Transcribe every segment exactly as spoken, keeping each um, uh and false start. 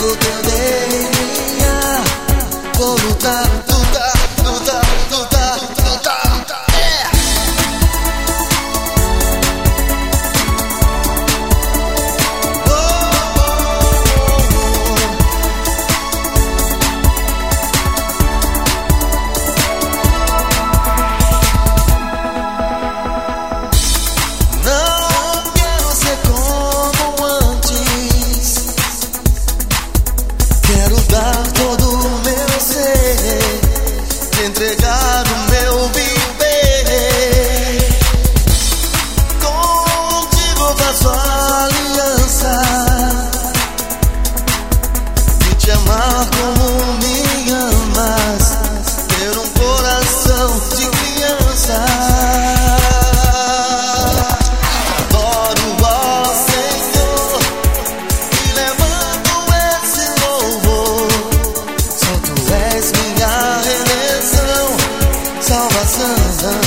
carrego teu D N A. Vou lutar, lutar, lutar, lutar, lutar, lutar. Yeah. Oh, não quero ser como antes. Quero dar todo o meu ser, entregar o meu viver. Contigo faço aliança e te amar como me amas, ter um coração de criança. Adoro, ó Senhor, e levanto esse louvor. Só tu és minha redenção, salvação.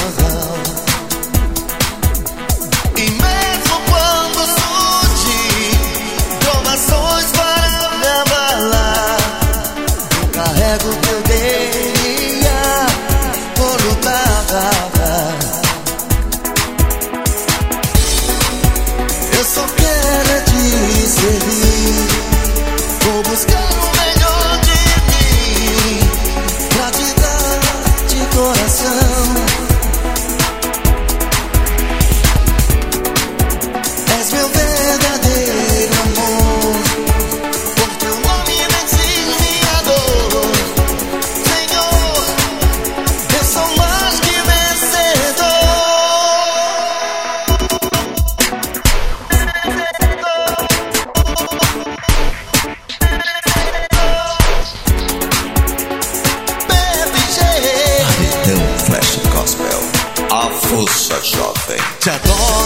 E mesmo quando surgir provações para me abalar, eu carrego teu D N A, vou lutar. Eu só quero é te servir, vou buscar o melhor de mim pra te dar de coração. És meu verdadeiro amor, por teu nome venci minha dor. Senhor, eu sou mais que vencedor. B G Paredão Flash Gospel, a força jovem. Te adoro.